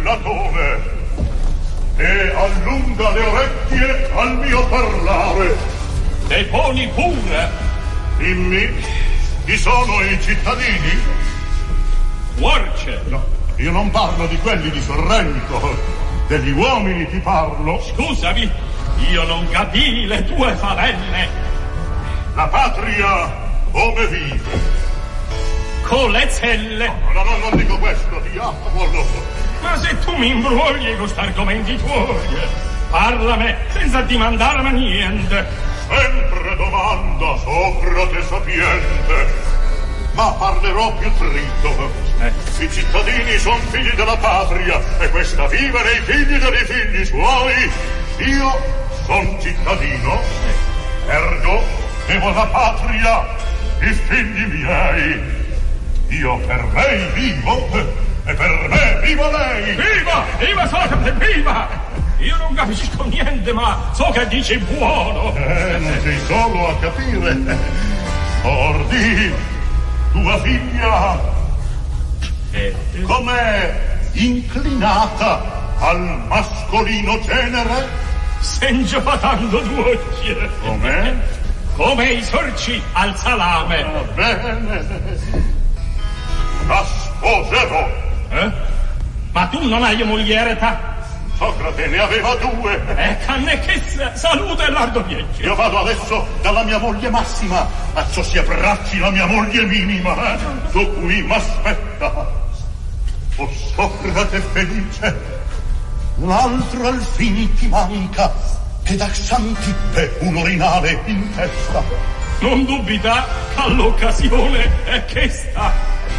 Latone, e allunga le orecchie al mio parlare. Deponi pure. Dimmi, chi sono i cittadini? Guarce. No, io non parlo di quelli di Sorrento. Degli uomini ti parlo. Scusami, io non capii le tue favelle. La patria come vive? Con le celle. No, non dico questo, diavolo. Ma se tu mi imbrogli con sti argomenti tuoi, parlami senza dimandarmi niente. Sempre domanda, Socrate sapiente. Ma parlerò più dritto. I cittadini son figli della patria e questa vive nei figli dei figli suoi. Io son cittadino, ergo devo la patria i figli miei. Io per lei vivo e per me viva lei. Viva Socrate, viva! Io non capisco niente, ma so che dici buono. Non sei solo a capire. Ordi, tua figlia com'è inclinata al mascolino genere? Sengio fatando due occhi. Com'è? Come i sorci al salame. Bene. La sposerò. Ma tu non hai moglie ta? Socrate ne aveva due. Canne che salute e lardo viaggio. Io vado adesso dalla mia moglie massima, a ciò si abbracci la mia moglie minima, su cui m'aspetta. O Socrate felice, l'altro alfin ti manca, ed a Xantippe un orinale in testa. Non dubita che all'occasione è questa.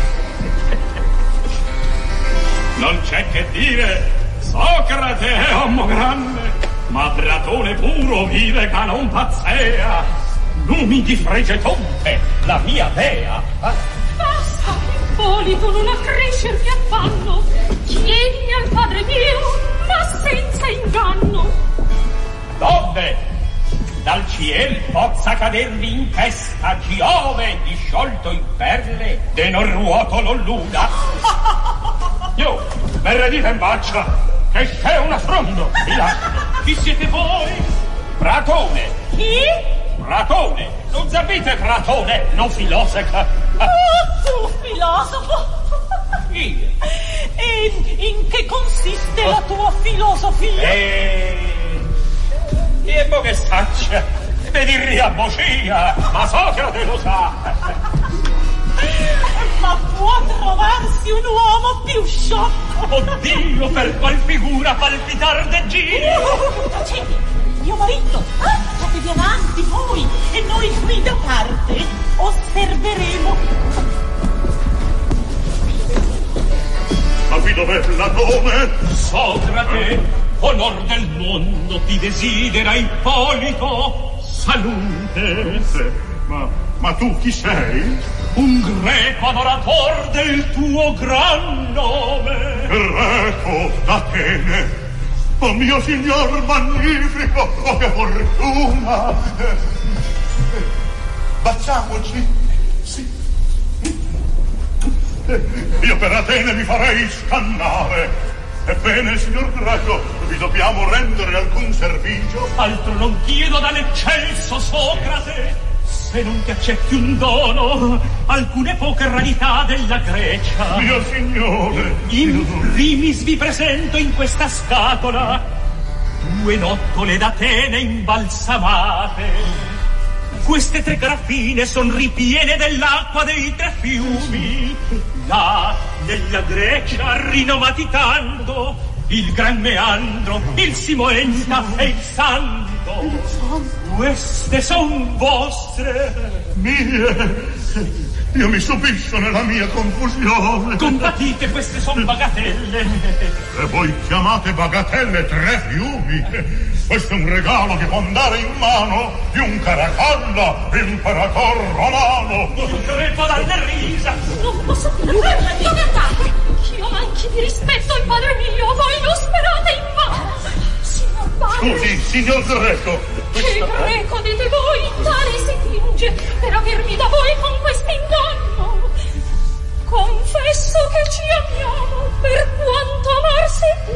Non c'è che dire, Socrate è uomo grande, ma Platone puro vive che non pazzea. Numi di Fregetonte, la mia dea. Basta, Ippolito, non accrescermi affanno. Chiedimi al padre mio, ma senza inganno. Dove? Dal ciel pozza cadervi in testa Giove disciolto in perle, de non ruoto non luda. Io, me dite in faccia, che c'è un affronto. Chi siete voi? Platone. Chi? Platone. Non sapete Platone, non filosofo. Tu filosofo? Io. E in che consiste la tua filosofia? E mo che saccia, vedi riabbocia, ma Socrate lo sa. Ma può trovarsi un uomo più sciocco? Oddio, per qual figura palpitar de giro? Tacete, mio marito, fatevi avanti voi e noi qui da parte osserveremo. Ma qui dov'è Platone? Socrate, onor del mondo ti desidera Ippolito, salute. Ma tu chi sei? Un greco adorator del tuo gran nome. Greco d'Atene. Oh mio signor magnifico, oh che fortuna. Baciamoci. Sì. Io per Atene mi farei scannare. Ebbene, signor Greco, vi dobbiamo rendere alcun servigio? Altro non chiedo dall'eccelso Socrate, se non ti accetti un dono, alcune poche rarità della Grecia. Mio signore! In primis vi presento in questa scatola 2 nottole d'Atene imbalsamate. Queste 3 graffine son ripiene dell'acqua dei 3 fiumi. Là, nella Grecia, rinomati tanto, il Gran Meandro, il Simoenta e il Santo. Queste son vostre. Mie. Io mi stupisco nella mia confusione. Compatite, queste son bagatelle. E voi chiamate bagatelle 3 fiumi? Questo è un regalo che può andare in mano di un Caracalla, imperator romano. Non credo dalle risa. Non posso più. Dove andate? Io manchi di rispetto al padre mio. Voi lo sperate in vano. Signor padre. Scusi, signor Greco. Che greco dite voi? Tale si finge per avermi da voi con quest'inganno. Confesso che ci amiamo per quanto amarsi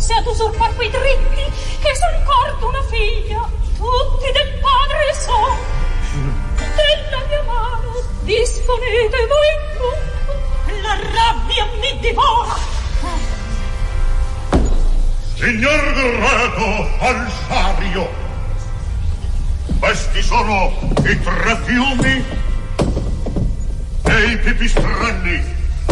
fosse ad usurpar quei dritti che sul corpo una figlia tutti del padre son. Della mia mano disponete voi lungo, la rabbia mi divora. Signor Greco, al sabio, questi sono i 3 fiumi e i pipistrelli.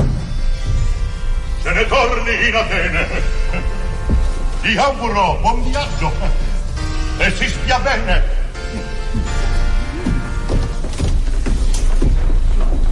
Se ne torni in Atene. Ti auguro buon viaggio e si stia bene.